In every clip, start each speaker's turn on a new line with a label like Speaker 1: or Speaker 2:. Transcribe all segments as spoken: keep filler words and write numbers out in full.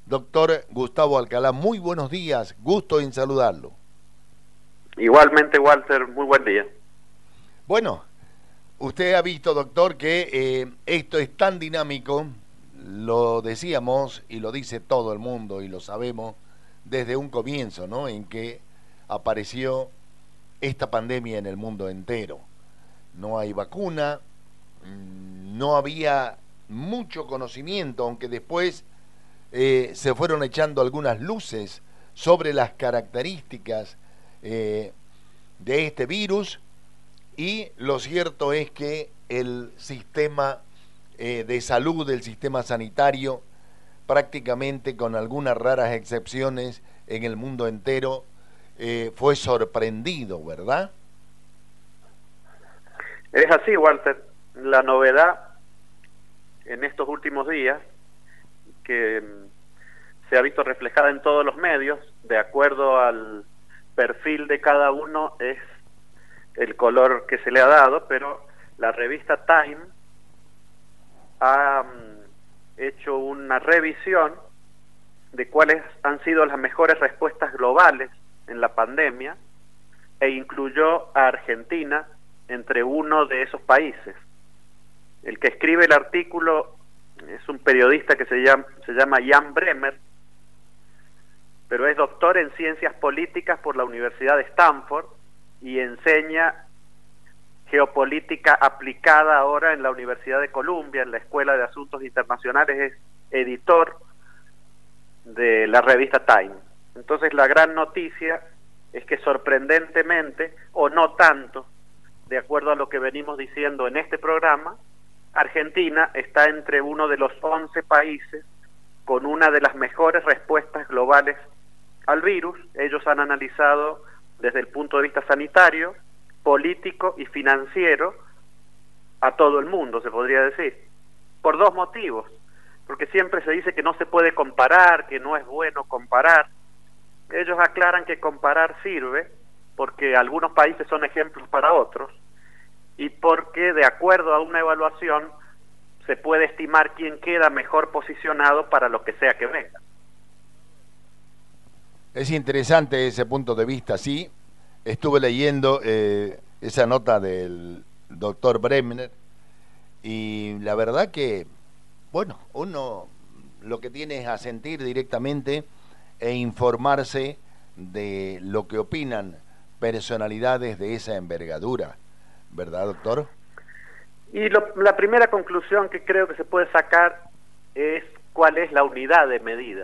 Speaker 1: Doctor Gustavo Alcalá, muy buenos días, gusto en saludarlo.
Speaker 2: Igualmente, Walter, muy buen día.
Speaker 1: Bueno, usted ha visto, doctor, que eh, esto es tan dinámico, lo decíamos y lo dice todo el mundo y lo sabemos desde un comienzo, ¿no? En que apareció esta pandemia en el mundo entero. No hay vacuna, no había mucho conocimiento, aunque después eh, se fueron echando algunas luces sobre las características eh, de este virus, y lo cierto es que el sistema eh, de salud, el sistema sanitario, prácticamente con algunas raras excepciones en el mundo entero, eh, fue sorprendido, ¿verdad?
Speaker 2: Es así, Walter. La novedad en estos últimos días, que se ha visto reflejada en todos los medios, de acuerdo al perfil de cada uno, es el color que se le ha dado, pero la revista Time ha um, hecho una revisión de cuáles han sido las mejores respuestas globales en la pandemia e incluyó a Argentina entre uno de esos países. El que escribe el artículo es un periodista que se llama, se llama Jan Bremer, pero es doctor en ciencias políticas por la Universidad de Stanford y enseña geopolítica aplicada ahora en la Universidad de Columbia, en la Escuela de Asuntos Internacionales, es editor de la revista Time. Entonces la gran noticia es que sorprendentemente, o no tanto, de acuerdo a lo que venimos diciendo en este programa, Argentina está entre uno de los once países con una de las mejores respuestas globales al virus. Ellos han analizado desde el punto de vista sanitario, político y financiero a todo el mundo, se podría decir, por dos motivos. Porque siempre se dice que no se puede comparar, que no es bueno comparar. Ellos aclaran que comparar sirve porque algunos países son ejemplos para otros y porque de acuerdo a una evaluación se puede estimar quién queda mejor posicionado para lo que sea que venga.
Speaker 1: Es interesante ese punto de vista, sí. Estuve leyendo eh, esa nota del doctor Bremer y la verdad que, bueno, uno lo que tiene es asentir directamente e informarse de lo que opinan personalidades de esa envergadura, ¿verdad, doctor?
Speaker 2: Y lo, la primera conclusión que creo que se puede sacar es cuál es la unidad de medida.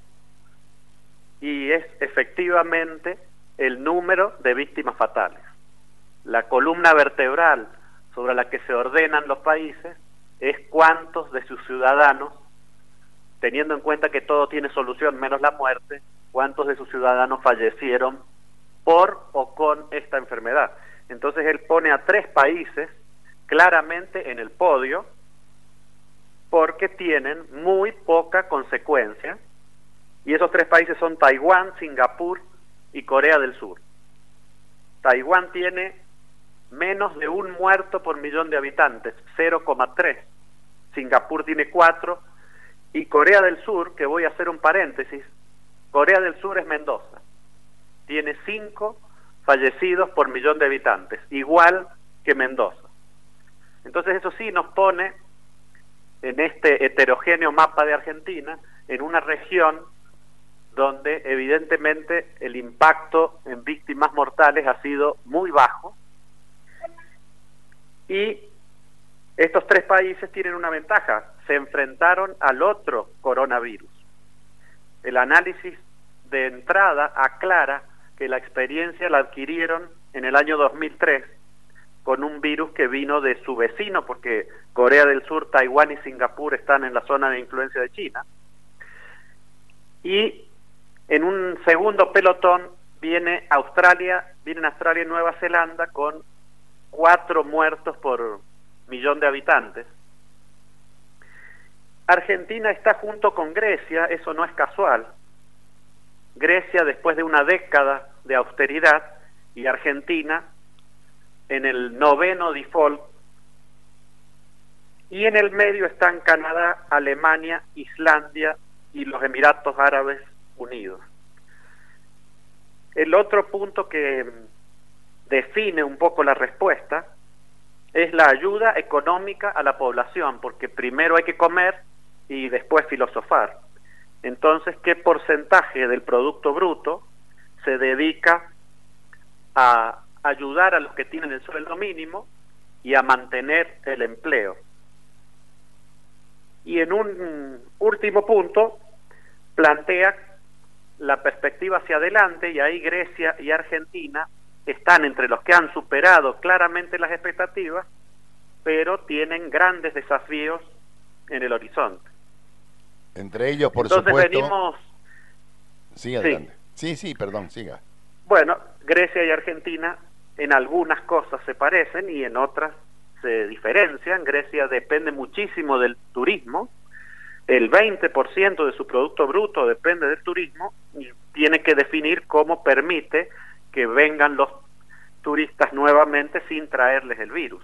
Speaker 2: Y es efectivamente el número de víctimas fatales. La columna vertebral sobre la que se ordenan los países es cuántos de sus ciudadanos, teniendo en cuenta que todo tiene solución menos la muerte, cuántos de sus ciudadanos fallecieron por o con esta enfermedad. Entonces él pone a tres países claramente en el podio porque tienen muy poca consecuencia, y esos tres países son Taiwán, Singapur y Corea del Sur. Taiwán tiene menos de un muerto por millón de habitantes, cero coma tres. Singapur tiene cuatro, y Corea del Sur, que voy a hacer un paréntesis, Corea del Sur es Mendoza, tiene cinco fallecidos por millón de habitantes, igual que Mendoza. Entonces eso sí nos pone en este heterogéneo mapa de Argentina, en una región donde evidentemente el impacto en víctimas mortales ha sido muy bajo, y estos tres países tienen una ventaja: se enfrentaron al otro coronavirus. El análisis de entrada aclara que la experiencia la adquirieron en el año dos mil tres con un virus que vino de su vecino, porque Corea del Sur, Taiwán y Singapur están en la zona de influencia de China, y en un segundo pelotón viene Australia, vienen Australia y Nueva Zelanda con cuatro muertos por millón de habitantes. Argentina está junto con Grecia, eso no es casual. Grecia después de una década de austeridad y Argentina en el noveno default, y en el medio están Canadá, Alemania, Islandia y los Emiratos Árabes Unidos. El otro punto que define un poco la respuesta es la ayuda económica a la población, porque primero hay que comer y después filosofar. Entonces, ¿qué porcentaje del Producto Bruto se dedica a ayudar a los que tienen el sueldo mínimo y a mantener el empleo? Y en un último punto, plantea la perspectiva hacia adelante, y ahí Grecia y Argentina están entre los que han superado claramente las expectativas, pero tienen grandes desafíos en el horizonte.
Speaker 1: Entre ellos, por
Speaker 2: Entonces,
Speaker 1: supuesto...
Speaker 2: venimos...
Speaker 1: Sí, adelante. Sí, sí, perdón, siga.
Speaker 2: Bueno, Grecia y Argentina en algunas cosas se parecen y en otras se diferencian. Grecia depende muchísimo del turismo, el veinte por ciento de su Producto Bruto depende del turismo, y tiene que definir cómo permite que vengan los turistas nuevamente sin traerles el virus.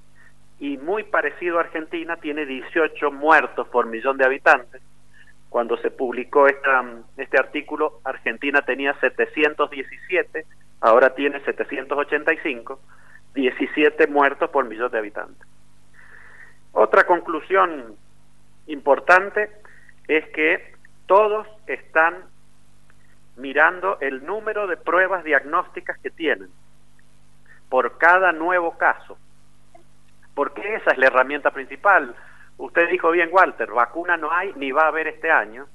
Speaker 2: Y muy parecido a Argentina, tiene dieciocho muertos por millón de habitantes. Cuando se publicó esta, este artículo, Argentina tenía setecientos diecisiete, ahora tiene setecientos ochenta y cinco, diecisiete muertos por millón de habitantes. Otra conclusión importante es que todos están mirando el número de pruebas diagnósticas que tienen por cada nuevo caso, porque esa es la herramienta principal. Usted dijo bien, Walter, vacuna no hay ni va a haber este año,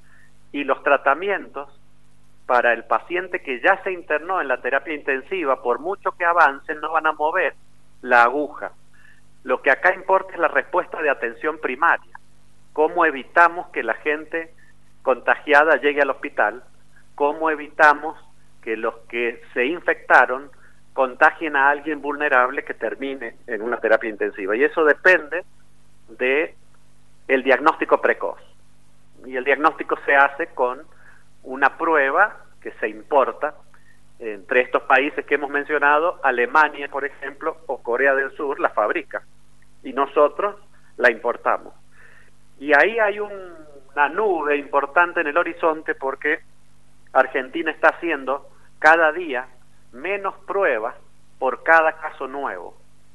Speaker 2: y los tratamientos para el paciente que ya se internó en la terapia intensiva, por mucho que avancen, no van a mover la aguja. Lo que acá importa es la respuesta de atención primaria. ¿Cómo evitamos que la gente contagiada llegue al hospital? ¿Cómo evitamos que los que se infectaron contagien a alguien vulnerable que termine en una terapia intensiva? Y eso depende de el diagnóstico precoz. Y el diagnóstico se hace con una prueba que se importa entre estos países que hemos mencionado. Alemania, por ejemplo, o Corea del Sur la fabrica y nosotros la importamos. Y ahí hay un, una nube importante en el horizonte, porque Argentina está haciendo cada día menos pruebas por cada caso nuevo.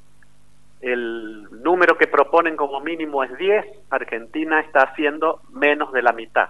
Speaker 2: El número que proponen como mínimo es diez, Argentina está haciendo menos de la mitad.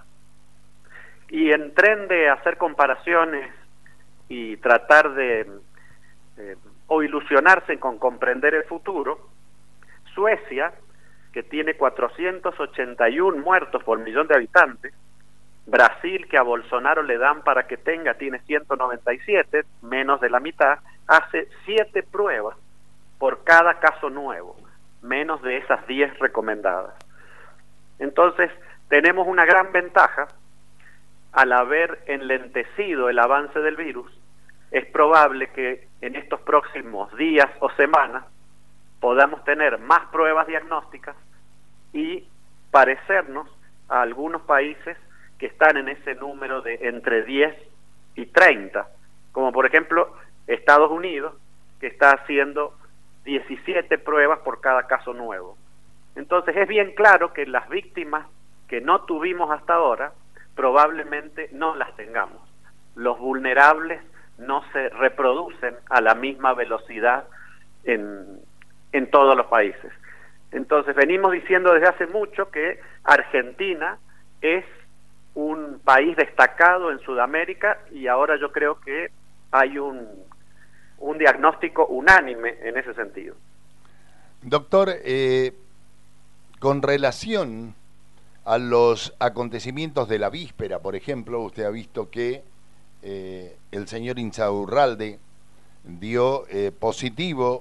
Speaker 2: Y en tren de hacer comparaciones y tratar de eh, o ilusionarse con comprender el futuro, Suecia, que tiene cuatrocientos ochenta y uno muertos por millón de habitantes, Brasil, que a Bolsonaro le dan para que tenga, tiene ciento noventa y siete, menos de la mitad, hace siete pruebas por cada caso nuevo, menos de esas diez recomendadas. Entonces, tenemos una gran ventaja. Al haber enlentecido el avance del virus, es probable que en estos próximos días o semanas podamos tener más pruebas diagnósticas y parecernos a algunos países que están en ese número de entre diez y treinta, como por ejemplo Estados Unidos, que está haciendo diecisiete pruebas por cada caso nuevo. Entonces es bien claro que las víctimas que no tuvimos hasta ahora probablemente no las tengamos. Los vulnerables no se reproducen a la misma velocidad en, en todos los países. Entonces venimos diciendo desde hace mucho que Argentina es un país destacado en Sudamérica, y ahora yo creo que hay un, un diagnóstico unánime en ese sentido.
Speaker 1: Doctor, eh, con relación a los acontecimientos de la víspera, por ejemplo, usted ha visto que eh, el señor Insaurralde dio eh, positivo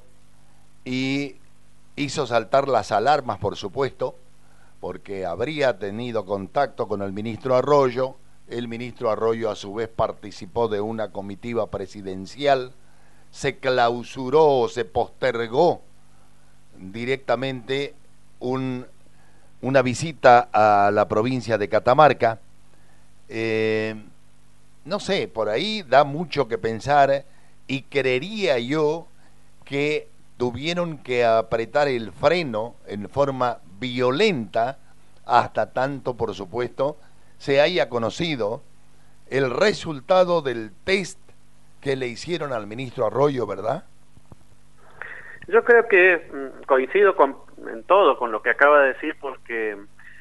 Speaker 1: y hizo saltar las alarmas, por supuesto, porque habría tenido contacto con el ministro Arroyo. El ministro Arroyo a su vez participó de una comitiva presidencial, se clausuró o se postergó directamente un una visita a la provincia de Catamarca. Eh, no sé, por ahí da mucho que pensar, y creería yo que tuvieron que apretar el freno en forma violenta, hasta tanto, por supuesto, se haya conocido el resultado del test que le hicieron al ministro Arroyo, ¿verdad?
Speaker 2: Yo creo que mm, coincido con, en todo con lo que acaba de decir, porque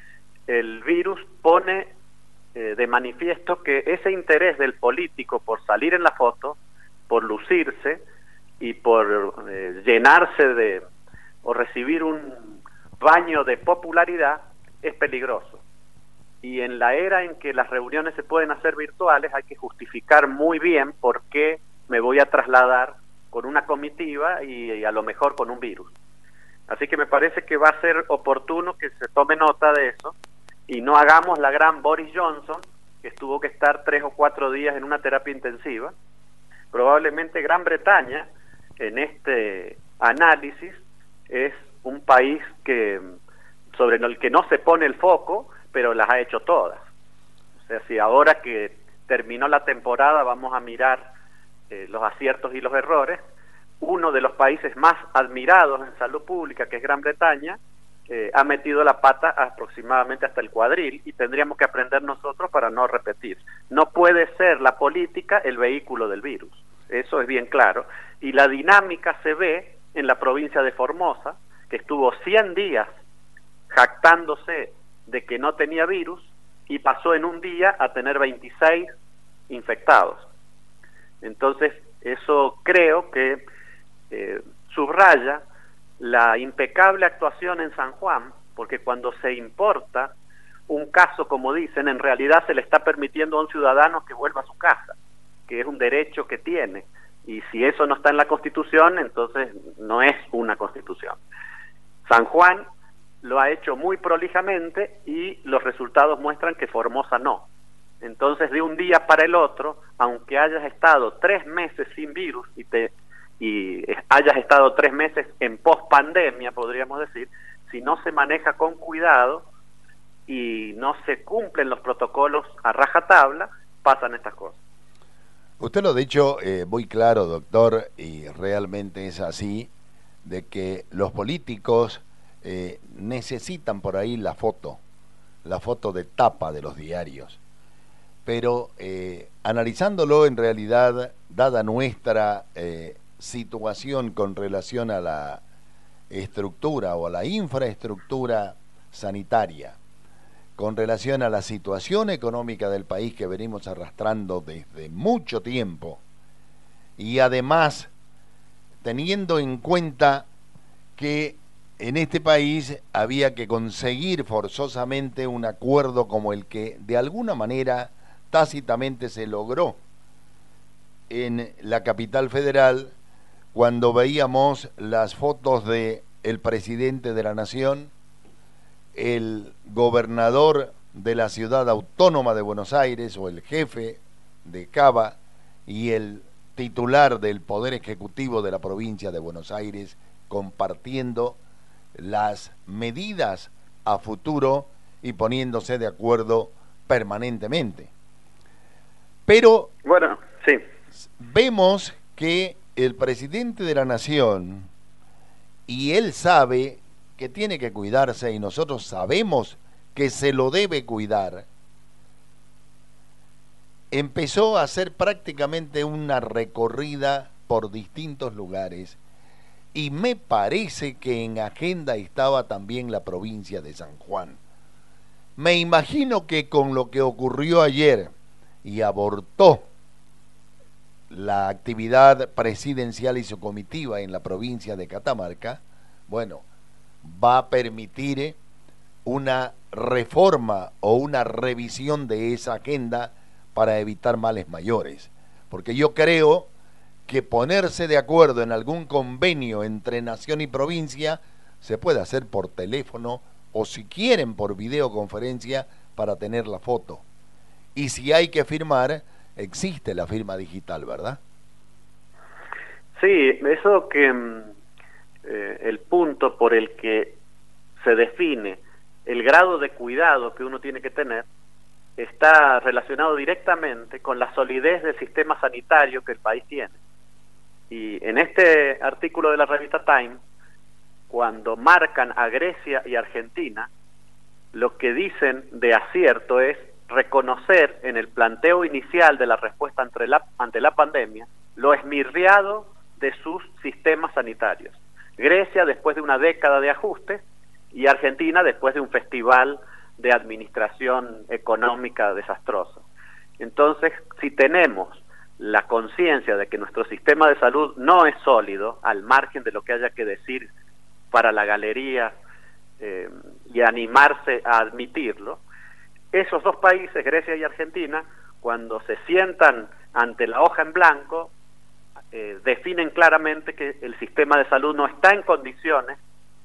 Speaker 2: el virus pone eh, de manifiesto que ese interés del político por salir en la foto, por lucirse y por eh, llenarse de o recibir un baño de popularidad es peligroso. Y en la era en que las reuniones se pueden hacer virtuales, hay que justificar muy bien por qué me voy a trasladar con una comitiva y, y a lo mejor con un virus. Así que me parece que va a ser oportuno que se tome nota de eso y no hagamos la gran Boris Johnson, que tuvo que estar tres o cuatro días en una terapia intensiva. Probablemente Gran Bretaña, en este análisis, es un país que sobre el que no se pone el foco, pero las ha hecho todas. O sea, si ahora que terminó la temporada vamos a mirar eh, los aciertos y los errores, uno de los países más admirados en salud pública, que es Gran Bretaña, eh, ha metido la pata aproximadamente hasta el cuadril, y tendríamos que aprender nosotros para no repetir. No puede ser la política el vehículo del virus, eso es bien claro, y la dinámica se ve en la provincia de Formosa, que estuvo cien días jactándose de que no tenía virus y pasó en un día a tener veintiséis infectados. Entonces, eso creo que eh, subraya la impecable actuación en San Juan, porque cuando se importa un caso, como dicen, en realidad se le está permitiendo a un ciudadano que vuelva a su casa, que es un derecho que tiene, y si eso no está en la Constitución, entonces no es una Constitución. San Juan lo ha hecho muy prolijamente y los resultados muestran que Formosa no. Entonces, de un día para el otro, aunque hayas estado tres meses sin virus y te y hayas estado tres meses en pospandemia, podríamos decir, si no se maneja con cuidado y no se cumplen los protocolos a rajatabla, pasan estas cosas.
Speaker 1: Usted lo ha dicho eh, muy claro, doctor, y realmente es así, de que los políticos eh, necesitan por ahí la foto, la foto de tapa de los diarios. Pero eh, analizándolo en realidad, dada nuestra eh, situación con relación a la estructura o a la infraestructura sanitaria, con relación a la situación económica del país que venimos arrastrando desde mucho tiempo, y además teniendo en cuenta que en este país había que conseguir forzosamente un acuerdo como el que de alguna manera tácitamente se logró en la capital federal, cuando veíamos las fotos de el presidente de la nación, el gobernador de la ciudad autónoma de Buenos Aires o el jefe de Cava y el titular del Poder Ejecutivo de la provincia de Buenos Aires compartiendo las medidas a futuro y poniéndose de acuerdo permanentemente. Pero
Speaker 2: bueno, sí,
Speaker 1: vemos que el presidente de la nación, y él sabe que tiene que cuidarse y nosotros sabemos que se lo debe cuidar, empezó a hacer prácticamente una recorrida por distintos lugares, y me parece que en agenda estaba también la provincia de San Juan. Me imagino que con lo que ocurrió ayer y abortó la actividad presidencial y su comitiva en la provincia de Catamarca, bueno, va a permitir una reforma o una revisión de esa agenda para evitar males mayores. Porque yo creo que ponerse de acuerdo en algún convenio entre nación y provincia se puede hacer por teléfono o, si quieren, por videoconferencia para tener la foto. Y si hay que firmar, existe la firma digital, ¿verdad?
Speaker 2: Sí, eso que eh, el punto por el que se define el grado de cuidado que uno tiene que tener está relacionado directamente con la solidez del sistema sanitario que el país tiene. Y en este artículo de la revista Time, cuando marcan a Grecia y Argentina, lo que dicen de acierto es reconocer en el planteo inicial de la respuesta ante la, ante la pandemia lo esmirriado de sus sistemas sanitarios. Grecia después de una década de ajustes y Argentina después de un festival de administración económica desastrosa. Entonces, si tenemos la conciencia de que nuestro sistema de salud no es sólido, al margen de lo que haya que decir para la galería eh, y animarse a admitirlo, esos dos países, Grecia y Argentina, cuando se sientan ante la hoja en blanco, eh, definen claramente que el sistema de salud no está en condiciones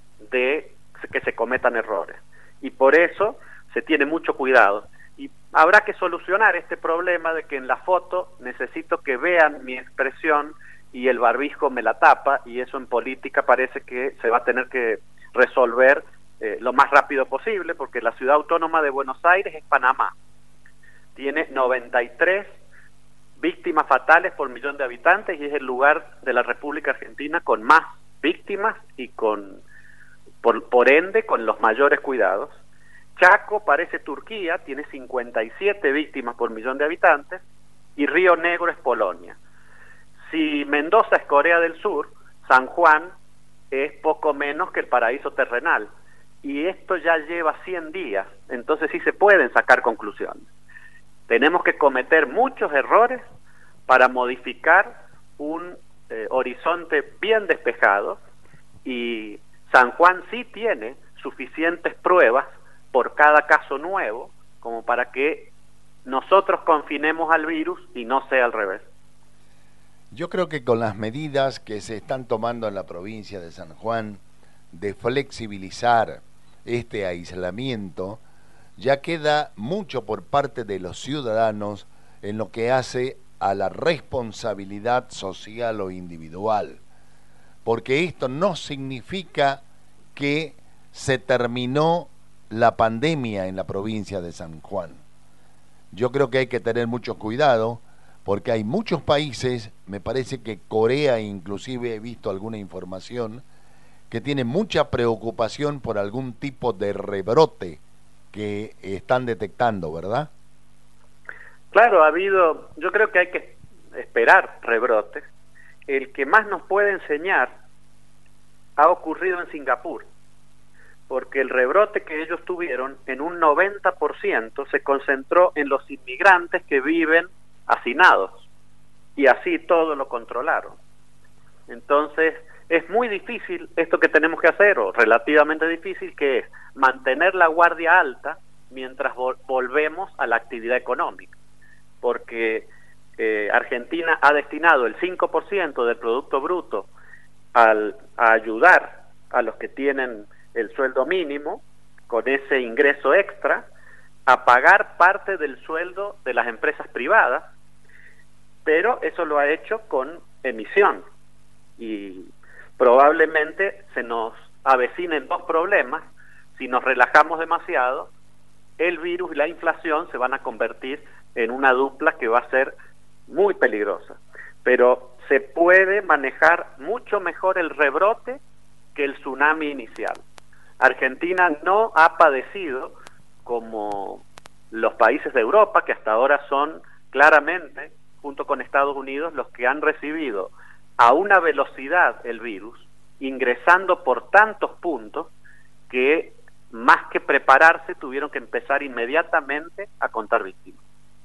Speaker 2: de que se cometan errores. Y por eso se tiene mucho cuidado. Y habrá que solucionar este problema de que en la foto necesito que vean mi expresión y el barbijo me la tapa, y eso en política parece que se va a tener que resolver eh, lo más rápido posible, porque la ciudad autónoma de Buenos Aires es Panamá. Tiene noventa y tres víctimas fatales por millón de habitantes y es el lugar de la República Argentina con más víctimas y con por, por ende con los mayores cuidados. Chaco parece Turquía, tiene cincuenta y siete víctimas por millón de habitantes, y Río Negro es Polonia. Si Mendoza es Corea del Sur, San Juan es poco menos que el paraíso terrenal, y esto ya lleva cien días, entonces sí se pueden sacar conclusiones. Tenemos que cometer muchos errores para modificar un eh, horizonte bien despejado, y San Juan sí tiene suficientes pruebas por cada caso nuevo como para que nosotros confinemos al virus y no sea al revés.
Speaker 1: Yo creo que con las medidas que se están tomando en la provincia de San Juan de flexibilizar este aislamiento, ya queda mucho por parte de los ciudadanos en lo que hace a la responsabilidad social o individual, porque esto no significa que se terminó la pandemia en la provincia de San Juan. Yo creo que hay que tener mucho cuidado porque hay muchos países, me parece que Corea inclusive he visto alguna información, que tienen mucha preocupación por algún tipo de rebrote que están detectando, ¿verdad?
Speaker 2: Claro, ha habido, yo creo que hay que esperar rebrotes. El que más nos puede enseñar ha ocurrido en Singapur, porque el rebrote que ellos tuvieron en un noventa por ciento se concentró en los inmigrantes que viven hacinados, y así todo lo controlaron. Entonces, es muy difícil esto que tenemos que hacer, o relativamente difícil, que es mantener la guardia alta mientras vol- volvemos a la actividad económica, porque eh, Argentina ha destinado el cinco por ciento del Producto Bruto al, a ayudar a los que tienen el sueldo mínimo, con ese ingreso extra, a pagar parte del sueldo de las empresas privadas, pero eso lo ha hecho con emisión, y probablemente se nos avecinen dos problemas. Si nos relajamos demasiado, el virus y la inflación se van a convertir en una dupla que va a ser muy peligrosa, pero se puede manejar mucho mejor el rebrote que el tsunami inicial. Argentina no ha padecido como los países de Europa, que hasta ahora son claramente, junto con Estados Unidos, los que han recibido a una velocidad el virus, ingresando por tantos puntos que más que prepararse tuvieron que empezar inmediatamente a contar víctimas.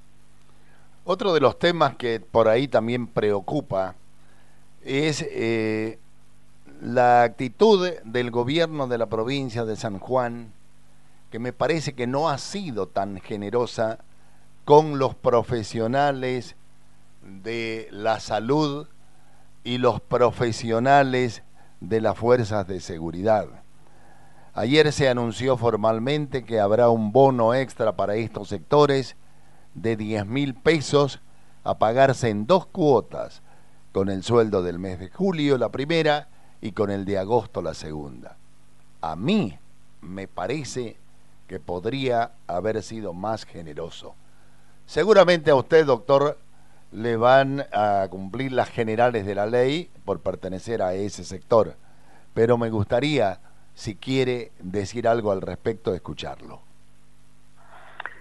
Speaker 1: Otro de los temas que por ahí también preocupa es eh, la actitud del gobierno de la provincia de San Juan, que me parece que no ha sido tan generosa con los profesionales de la salud y los profesionales de las fuerzas de seguridad. Ayer se anunció formalmente que habrá un bono extra para estos sectores de diez mil pesos a pagarse en dos cuotas, con el sueldo del mes de julio la primera y con el de agosto la segunda. A mí me parece que podría haber sido más generoso. Seguramente a usted, doctor, le van a cumplir las generales de la ley por pertenecer a ese sector, pero me gustaría, si quiere decir algo al respecto, escucharlo.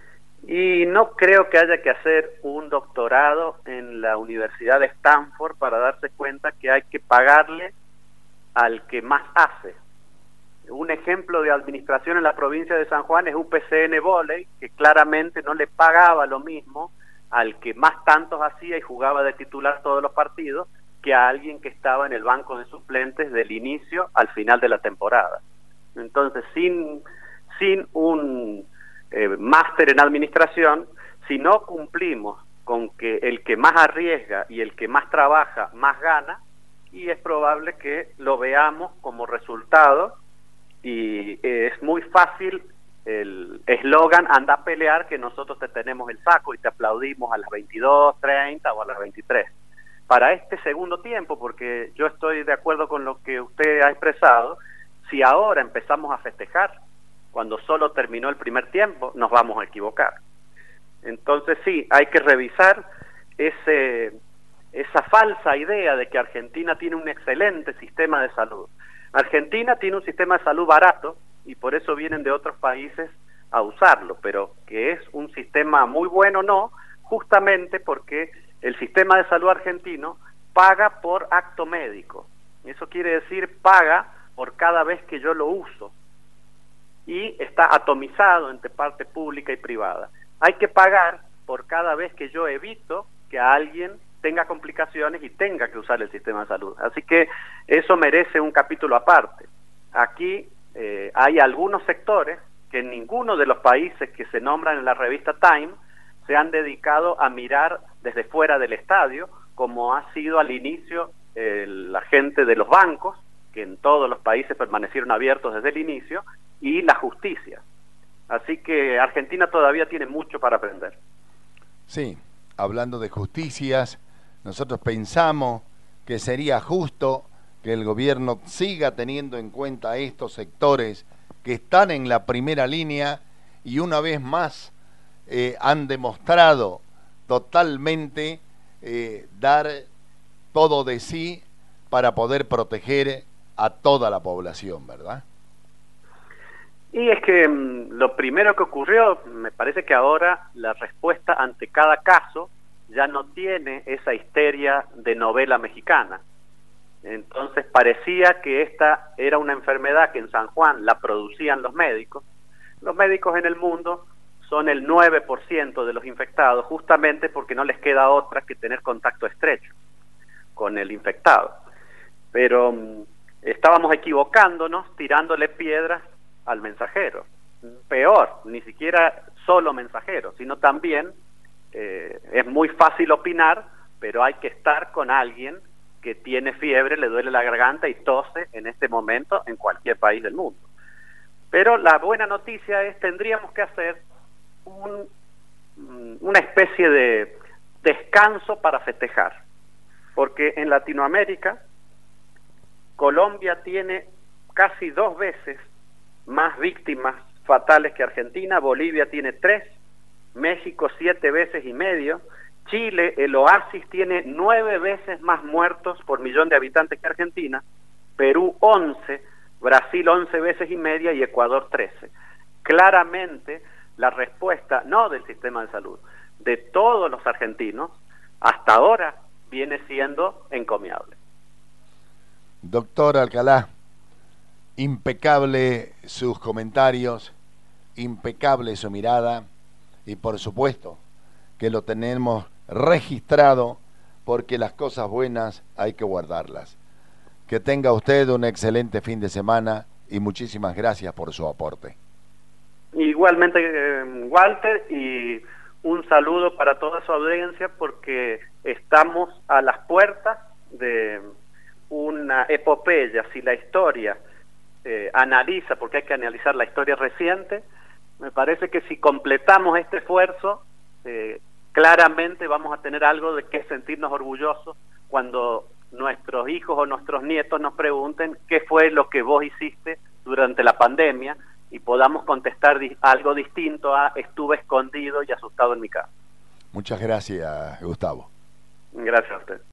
Speaker 2: Y no creo que haya que hacer un doctorado en la Universidad de Stanford para darse cuenta que hay que pagarle al que más hace. Un ejemplo de administración en la provincia de San Juan es U P C N Volley, que claramente no le pagaba lo mismo al que más tantos hacía y jugaba de titular todos los partidos que a alguien que estaba en el banco de suplentes del inicio al final de la temporada. Entonces, sin, sin un eh, máster en administración, si no cumplimos con que el que más arriesga y el que más trabaja más gana, y es probable que lo veamos como resultado, y eh, es muy fácil el eslogan anda a pelear que nosotros te tenemos el saco y te aplaudimos a las veintidós treinta o a las veintitrés. Para este segundo tiempo, porque yo estoy de acuerdo con lo que usted ha expresado, si ahora empezamos a festejar cuando solo terminó el primer tiempo, nos vamos a equivocar. Entonces sí, hay que revisar ese, esa falsa idea de que Argentina tiene un excelente sistema de salud. Argentina tiene un sistema de salud barato y por eso vienen de otros países a usarlo, pero que es un sistema muy bueno, no, justamente porque el sistema de salud argentino paga por acto médico. Eso quiere decir paga por cada vez que yo lo uso y está atomizado entre parte pública y privada. Hay que pagar por cada vez que yo evito que a alguien tenga complicaciones y tenga que usar el sistema de salud. Así que eso merece un capítulo aparte. Aquí eh, hay algunos sectores que en ninguno de los países que se nombran en la revista Time se han dedicado a mirar desde fuera del estadio, como ha sido al inicio eh, la gente de los bancos, que en todos los países permanecieron abiertos desde el inicio, y la justicia. Así que Argentina todavía tiene mucho para aprender.
Speaker 1: Sí, hablando de justicias, nosotros pensamos que sería justo que el gobierno siga teniendo en cuenta a estos sectores que están en la primera línea y una vez más eh, han demostrado totalmente eh, dar todo de sí para poder proteger a toda la población, ¿verdad?
Speaker 2: Y es que mmm, lo primero que ocurrió, me parece que ahora la respuesta ante cada caso ya no tiene esa histeria de novela mexicana. Entonces parecía que esta era una enfermedad que en San Juan la producían los médicos. Los médicos en el mundo son el nueve por ciento de los infectados, justamente porque no les queda otra que tener contacto estrecho con el infectado. Pero um, estábamos equivocándonos tirándole piedras al mensajero. Peor, ni siquiera solo mensajero, sino también eh, es muy fácil opinar, pero hay que estar con alguien que tiene fiebre, le duele la garganta y tose en este momento en cualquier país del mundo. Pero la buena noticia es, tendríamos que hacer un, una especie de descanso para festejar, porque en Latinoamérica Colombia tiene casi dos veces más víctimas fatales que Argentina, Bolivia tiene tres, México siete veces y medio, Chile, el oasis, tiene nueve veces más muertos por millón de habitantes que Argentina, Perú once, Brasil once veces y media y Ecuador trece. Claramente la respuesta, no del sistema de salud, de todos los argentinos, hasta ahora viene siendo encomiable.
Speaker 1: Doctor Alcalá, impecable sus comentarios, impecable su mirada y por supuesto que lo tenemos registrado porque las cosas buenas hay que guardarlas. Que tenga usted un excelente fin de semana y muchísimas gracias por su aporte.
Speaker 2: Igualmente, eh, Walter, y un saludo para toda su audiencia porque estamos a las puertas de una epopeya. Si la historia eh, analiza, porque hay que analizar la historia reciente, me parece que si completamos este esfuerzo, eh, claramente vamos a tener algo de qué sentirnos orgullosos cuando nuestros hijos o nuestros nietos nos pregunten qué fue lo que vos hiciste durante la pandemia y podamos contestar di- algo distinto a estuve escondido y asustado en mi casa.
Speaker 1: Muchas gracias, Gustavo.
Speaker 2: Gracias a usted.